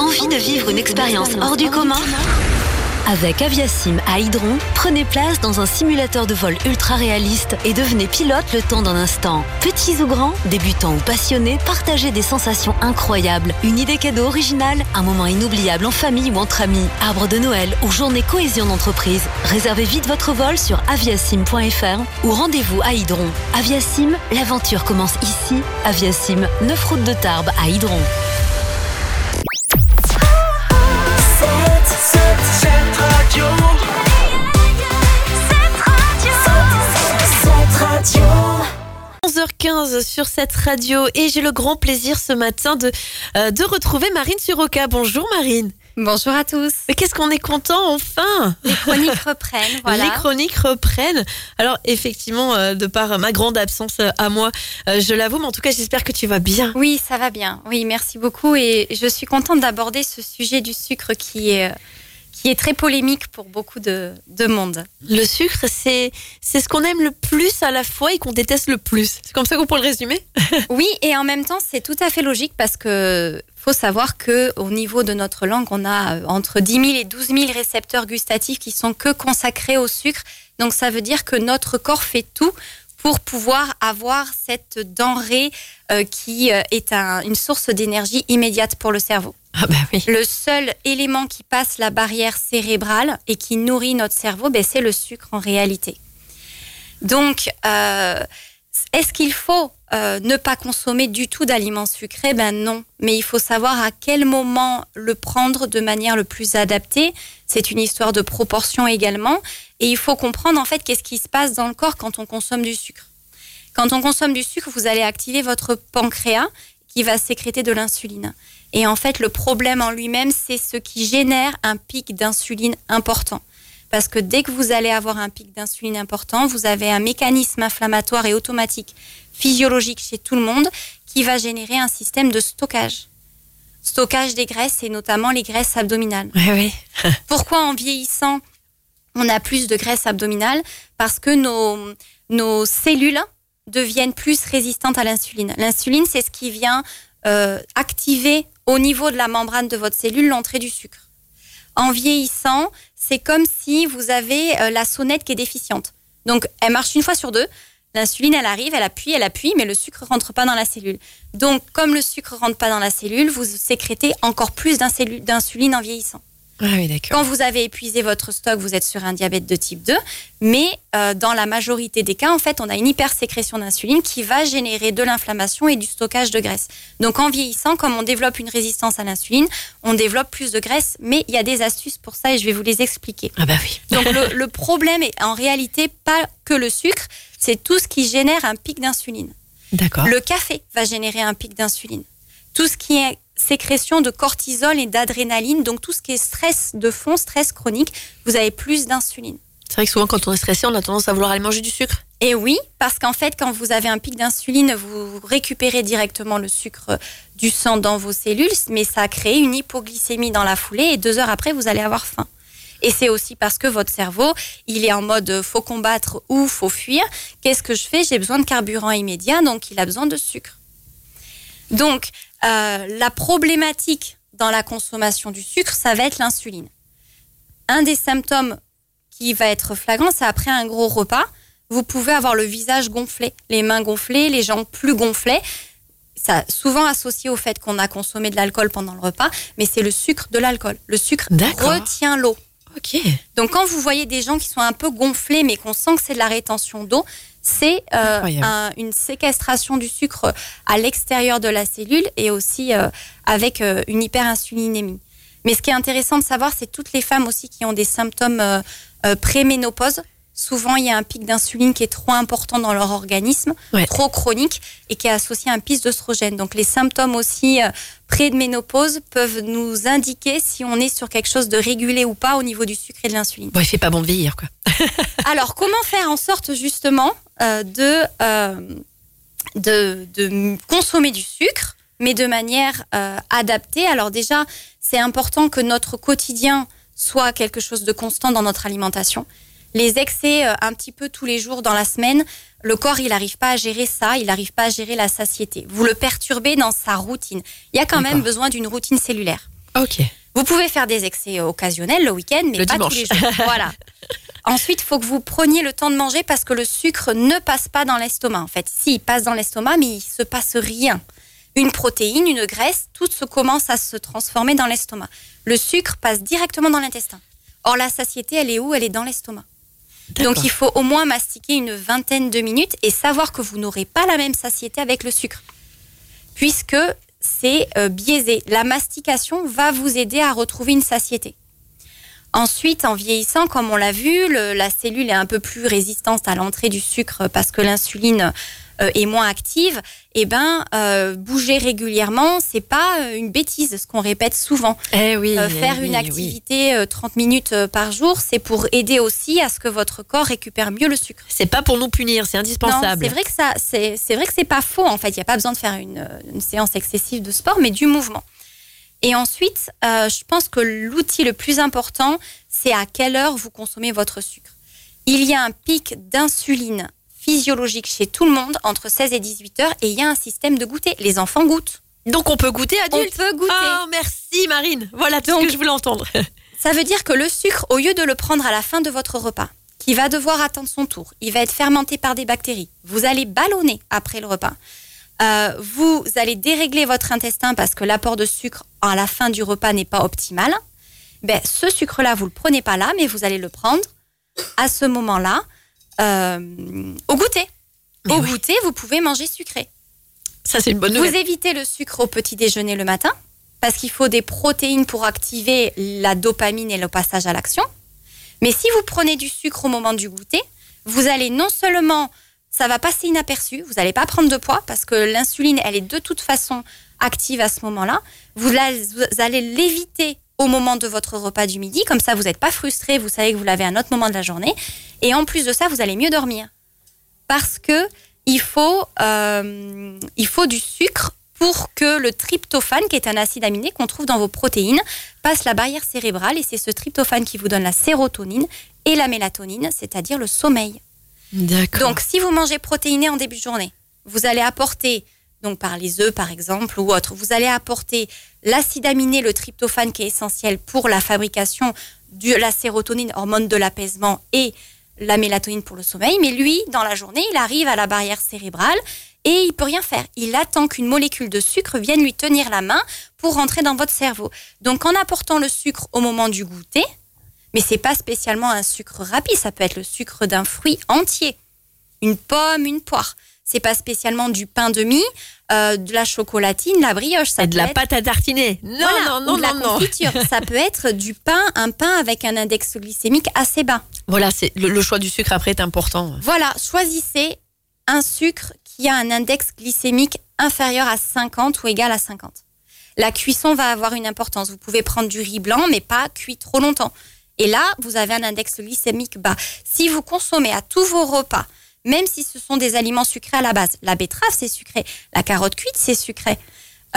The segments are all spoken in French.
Envie de vivre une expérience hors du commun ? Avec Aviasim à Hydron, prenez place dans un simulateur de vol ultra réaliste et devenez pilote le temps d'un instant. Petits ou grands, débutants ou passionnés, partagez des sensations incroyables. Une idée cadeau originale, un moment inoubliable en famille ou entre amis, arbre de Noël ou journée cohésion d'entreprise. Réservez vite votre vol sur aviasim.fr ou rendez-vous à Hydron. Aviasim, l'aventure commence ici. Aviasim, 9 route de Tarbes à Hydron. Cette radio. Cette radio. 11h15 sur cette radio et j'ai le grand plaisir ce matin de retrouver Marine Suroka. Bonjour Marine. Bonjour à tous. Mais qu'est-ce qu'on est content enfin. Les chroniques reprennent, voilà. Les chroniques reprennent. Alors effectivement, de par ma grande absence à moi, je l'avoue, mais en tout cas j'espère que tu vas bien. Oui, ça va bien. Oui, merci beaucoup et je suis contente d'aborder ce sujet du sucre qui est très polémique pour beaucoup de monde. Le sucre, c'est ce qu'on aime le plus à la fois et qu'on déteste le plus. C'est comme ça qu'on peut le résumer ? Oui, et en même temps, c'est tout à fait logique parce que faut savoir qu'au niveau de notre langue, on a entre 10 000 et 12 000 récepteurs gustatifs qui sont que consacrés au sucre. Donc ça veut dire que notre corps fait tout pour pouvoir avoir cette denrée qui est une source d'énergie immédiate pour le cerveau. Ah bah oui. Le seul élément qui passe la barrière cérébrale et qui nourrit notre cerveau, c'est le sucre en réalité. Donc, est-ce qu'il faut ne pas consommer du tout d'aliments sucrés ? Non, mais il faut savoir à quel moment le prendre de manière le plus adaptée. C'est une histoire de proportion également. Et il faut comprendre en fait qu'est-ce qui se passe dans le corps quand on consomme du sucre. Quand on consomme du sucre, vous allez activer votre pancréas qui va sécréter de l'insuline. Et en fait, le problème en lui-même, c'est ce qui génère un pic d'insuline important. Parce que dès que vous allez avoir un pic d'insuline important, vous avez un mécanisme inflammatoire et automatique physiologique chez tout le monde qui va générer un système de stockage. Stockage des graisses et notamment les graisses abdominales. Oui. Pourquoi en vieillissant, on a plus de graisse abdominale ? Parce que nos cellules deviennent plus résistantes à l'insuline. L'insuline, c'est ce qui vient activer au niveau de la membrane de votre cellule l'entrée du sucre. En vieillissant, c'est comme si vous avez la sonnette qui est déficiente. Donc, elle marche une fois sur deux. L'insuline, elle arrive, elle appuie, mais le sucre rentre pas dans la cellule. Donc, comme le sucre rentre pas dans la cellule, vous sécrétez encore plus d'insuline en vieillissant. Ah oui, d'accord. Quand vous avez épuisé votre stock, vous êtes sur un diabète de type 2, mais dans la majorité des cas, en fait, on a une hypersécrétion d'insuline qui va générer de l'inflammation et du stockage de graisse. Donc, en vieillissant, comme on développe une résistance à l'insuline, on développe plus de graisse, mais il y a des astuces pour ça et je vais vous les expliquer. Ah bah oui. Donc, le problème est en réalité pas que le sucre, c'est tout ce qui génère un pic d'insuline. D'accord. Le café va générer un pic d'insuline. Tout ce qui est sécrétion de cortisol et d'adrénaline, donc tout ce qui est stress de fond, stress chronique, vous avez plus d'insuline. C'est vrai que souvent quand on est stressé, on a tendance à vouloir aller manger du sucre. Et oui, parce qu'en fait, quand vous avez un pic d'insuline, vous récupérez directement le sucre du sang dans vos cellules, mais ça crée une hypoglycémie dans la foulée et 2 heures après, vous allez avoir faim. Et c'est aussi parce que votre cerveau, il est en mode faut combattre ou faut fuir. Qu'est-ce que je fais ? J'ai besoin de carburant immédiat, donc il a besoin de sucre. Donc, la problématique dans la consommation du sucre, ça va être l'insuline. Un des symptômes qui va être flagrant, c'est après un gros repas, vous pouvez avoir le visage gonflé, les mains gonflées, les jambes plus gonflées. Ça, souvent associé au fait qu'on a consommé de l'alcool pendant le repas, mais c'est le sucre de l'alcool. Le sucre retient l'eau. Ok. Donc, quand vous voyez des gens qui sont un peu gonflés, mais qu'on sent que c'est de la rétention d'eau, c'est une séquestration du sucre à l'extérieur de la cellule et aussi avec une hyperinsulinémie. Mais ce qui est intéressant de savoir, c'est toutes les femmes aussi qui ont des symptômes préménopause. Souvent, il y a un pic d'insuline qui est trop important dans leur organisme, trop chronique, et qui est associé à un pic d'œstrogène. Donc, les symptômes aussi pré-ménopause peuvent nous indiquer si on est sur quelque chose de régulé ou pas au niveau du sucre et de l'insuline. Bon, il fait pas bon de vieillir, quoi. Alors, comment faire en sorte justement de consommer du sucre, mais de manière adaptée ? Alors déjà, c'est important que notre quotidien soit quelque chose de constant dans notre alimentation. Les excès un petit peu tous les jours dans la semaine, le corps, il n'arrive pas à gérer ça, il n'arrive pas à gérer la satiété. Vous le perturbez dans sa routine. Il y a quand même besoin d'une routine cellulaire. Ok. Vous pouvez faire des excès occasionnels le week-end, mais Le pas dimanche. tous les jours. Voilà. Ensuite, il faut que vous preniez le temps de manger parce que le sucre ne passe pas dans l'estomac. En fait, si, il passe dans l'estomac, mais il ne se passe rien. Une protéine, une graisse, tout se commence à se transformer dans l'estomac. Le sucre passe directement dans l'intestin. Or, la satiété, elle est où ? Elle est dans l'estomac. D'accord. Donc, il faut au moins mastiquer une vingtaine de minutes et savoir que vous n'aurez pas la même satiété avec le sucre. Puisque c'est biaisé. La mastication va vous aider à retrouver une satiété. Ensuite, en vieillissant, comme on l'a vu, la cellule est un peu plus résistante à l'entrée du sucre parce que l'insuline est moins active. Bouger régulièrement, c'est pas une bêtise, ce qu'on répète souvent. Faire une activité 30 minutes par jour, c'est pour aider aussi à ce que votre corps récupère mieux le sucre. C'est pas pour nous punir, c'est indispensable. Non, c'est vrai que c'est pas faux. En fait, il n'y a pas besoin de faire une séance excessive de sport, mais du mouvement. Et ensuite, je pense que l'outil le plus important, c'est à quelle heure vous consommez votre sucre. Il y a un pic d'insuline physiologique chez tout le monde entre 16 et 18 heures et il y a un système de goûter. Les enfants goûtent. Donc on peut goûter adulte. On peut goûter. Oh, merci Marine. Voilà tout ce que je voulais entendre. Ça veut dire que le sucre, au lieu de le prendre à la fin de votre repas, qui va devoir attendre son tour, il va être fermenté par des bactéries. Vous allez ballonner après le repas. Vous allez dérégler votre intestin parce que l'apport de sucre à la fin du repas n'est pas optimal. Ce sucre-là, vous ne le prenez pas là, mais vous allez le prendre à ce moment-là au goûter. Au goûter, vous pouvez manger sucré. Ça, c'est une bonne nouvelle. Vous évitez le sucre au petit déjeuner le matin parce qu'il faut des protéines pour activer la dopamine et le passage à l'action. Mais si vous prenez du sucre au moment du goûter, vous allez non seulement... ça va passer inaperçu, vous n'allez pas prendre de poids parce que l'insuline, elle est de toute façon active à ce moment-là. Vous allez l'éviter au moment de votre repas du midi, comme ça vous n'êtes pas frustré, vous savez que vous l'avez à un autre moment de la journée. Et en plus de ça, vous allez mieux dormir. Parce que il faut du sucre pour que le tryptophane, qui est un acide aminé qu'on trouve dans vos protéines, passe la barrière cérébrale. Et c'est ce tryptophane qui vous donne la sérotonine et la mélatonine, c'est-à-dire le sommeil. D'accord. Donc, si vous mangez protéiné en début de journée, vous allez apporter, donc par les œufs par exemple ou autre, vous allez apporter l'acide aminé, le tryptophane qui est essentiel pour la fabrication de la sérotonine, hormone de l'apaisement, et la mélatonine pour le sommeil. Mais lui, dans la journée, il arrive à la barrière cérébrale et il peut rien faire. Il attend qu'une molécule de sucre vienne lui tenir la main pour rentrer dans votre cerveau. Donc, en apportant le sucre au moment du goûter, mais c'est pas spécialement un sucre rapide, ça peut être le sucre d'un fruit entier, une pomme, une poire. C'est pas spécialement du pain de mie, de la chocolatine, la brioche. Ça et de peut la être... pâte à tartiner. Non, voilà, non, ou de la non. confiture. Ça peut être du pain, un pain avec un index glycémique assez bas. Voilà, c'est le choix du sucre après est important. Voilà, choisissez un sucre qui a un index glycémique inférieur à 50 ou égal à 50. La cuisson va avoir une importance. Vous pouvez prendre du riz blanc, mais pas cuit trop longtemps. Et là, vous avez un index glycémique bas. Si vous consommez à tous vos repas, même si ce sont des aliments sucrés à la base, la betterave, c'est sucré, la carotte cuite, c'est sucré, et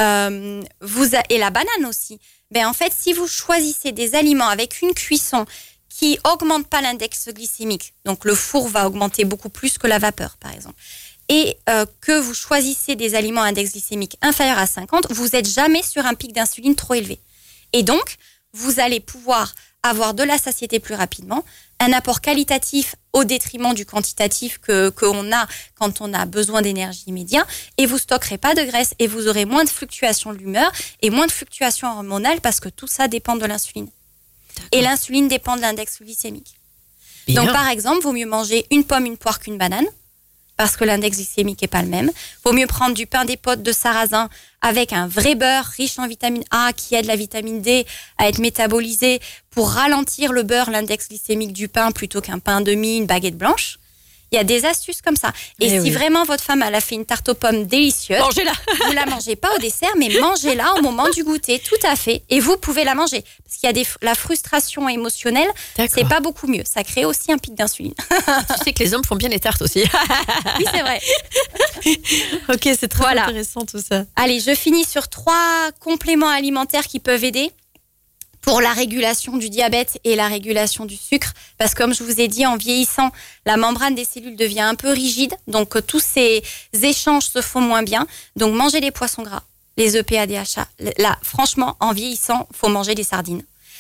la banane aussi. En fait, si vous choisissez des aliments avec une cuisson qui n'augmente pas l'index glycémique, donc le four va augmenter beaucoup plus que la vapeur, par exemple, et que vous choisissez des aliments à index glycémique inférieur à 50, vous n'êtes jamais sur un pic d'insuline trop élevé. Et donc, vous allez pouvoir avoir de la satiété plus rapidement, un apport qualitatif au détriment du quantitatif qu'on a quand on a besoin d'énergie immédiate, et vous stockerez pas de graisse et vous aurez moins de fluctuations de l'humeur et moins de fluctuations hormonales parce que tout ça dépend de l'insuline. D'accord. Et l'insuline dépend de l'index glycémique. Bien. Donc par exemple, vaut mieux manger une pomme, une poire qu'une banane, parce que l'index glycémique n'est pas le même. Vaut mieux prendre du pain d'épeautre de sarrasin avec un vrai beurre riche en vitamine A qui aide la vitamine D à être métabolisée pour ralentir le beurre, l'index glycémique du pain, plutôt qu'un pain de mie, une baguette blanche. Il y a des astuces comme ça. Et si vraiment votre femme elle a fait une tarte aux pommes délicieuse, mangez-la. Vous la mangez pas au dessert, mais mangez-la au moment du goûter, tout à fait. Et vous pouvez la manger. Parce qu'il y a la frustration émotionnelle, c'est pas beaucoup mieux. Ça crée aussi un pic d'insuline. Tu sais que les hommes font bien les tartes aussi. Oui, c'est vrai. Ok, c'est très intéressant tout ça. Allez, je finis sur 3 compléments alimentaires qui peuvent aider pour la régulation du diabète et la régulation du sucre. Parce que comme je vous ai dit, en vieillissant, la membrane des cellules devient un peu rigide. Donc, tous ces échanges se font moins bien. Donc, mangez des poissons gras. les EPA, DHA. Là, franchement, en vieillissant, faut manger des sardines.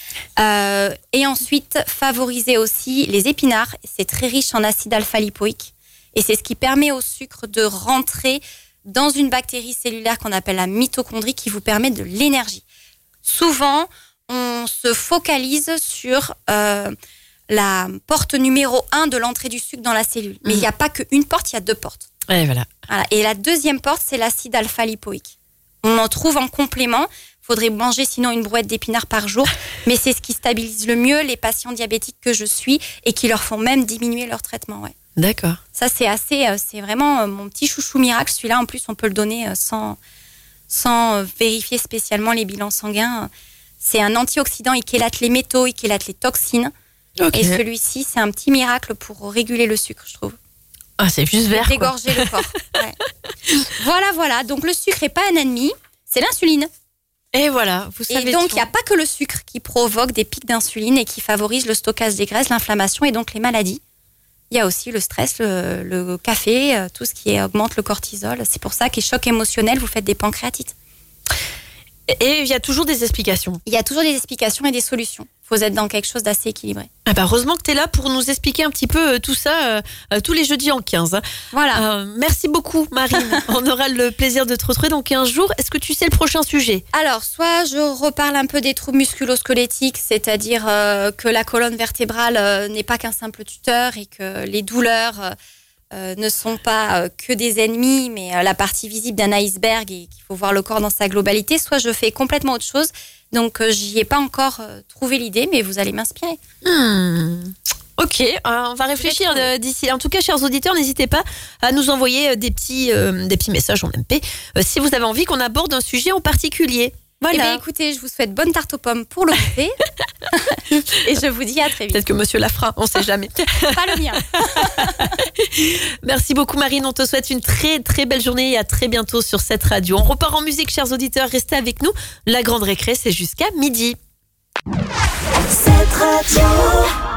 Et ensuite, favoriser aussi les épinards. C'est très riche en acide alpha-lipoïque. Et c'est ce qui permet au sucre de rentrer dans une bactérie cellulaire qu'on appelle la mitochondrie qui vous permet de l'énergie. Souvent, on se focalise sur la porte numéro 1 de l'entrée du sucre dans la cellule. Mais il n'y a pas qu'une porte, il y a 2 portes. Et voilà. Et la deuxième porte, c'est l'acide alpha-lipoïque. On en trouve en complément. Il faudrait manger sinon une brouette d'épinards par jour. Mais c'est ce qui stabilise le mieux les patients diabétiques que je suis et qui leur font même diminuer leur traitement. Ouais. D'accord. Ça, c'est vraiment mon petit chouchou miracle. Celui-là, en plus, on peut le donner sans vérifier spécialement les bilans sanguins. C'est un antioxydant, il chélate les métaux, il chélate les toxines. Okay. Et celui-ci, c'est un petit miracle pour réguler le sucre, je trouve. Ah, c'est juste vert, dégorger le corps. Ouais. Voilà. Donc, le sucre n'est pas un ennemi, c'est l'insuline. Et voilà, vous savez. Et donc, il n'y a pas que le sucre qui provoque des pics d'insuline et qui favorise le stockage des graisses, l'inflammation et donc les maladies. Il y a aussi le stress, le café, tout ce qui augmente le cortisol. C'est pour ça qu'est choc émotionnel, vous faites des pancréatites. Et il y a toujours des explications. Il y a toujours des explications et des solutions. Il faut être dans quelque chose d'assez équilibré. Ah bah heureusement que tu es là pour nous expliquer un petit peu tout ça tous les jeudis en 15. Voilà. Merci beaucoup, Marine. On aura le plaisir de te retrouver dans 15 jours. Est-ce que tu sais le prochain sujet ? Alors, soit je reparle un peu des troubles musculo-squelettiques, c'est-à-dire que la colonne vertébrale n'est pas qu'un simple tuteur et que les douleurs ne sont pas que des ennemis, mais la partie visible d'un iceberg et qu'il faut voir le corps dans sa globalité. Soit je fais complètement autre chose. Donc, j'y ai pas encore trouvé l'idée, mais vous allez m'inspirer. Ok, on va réfléchir d'ici. En tout cas, chers auditeurs, n'hésitez pas à nous envoyer des petits messages en MP si vous avez envie qu'on aborde un sujet en particulier. Voilà. Eh bien, écoutez, je vous souhaite bonne tarte aux pommes pour le goûter. Et je vous dis à très vite. Peut-être que monsieur la fera, on ne sait jamais. Pas le mien. Merci beaucoup, Marine. On te souhaite une très, très belle journée et à très bientôt sur cette radio. On repart en musique, chers auditeurs. Restez avec nous. La grande récré, c'est jusqu'à midi. Cette radio.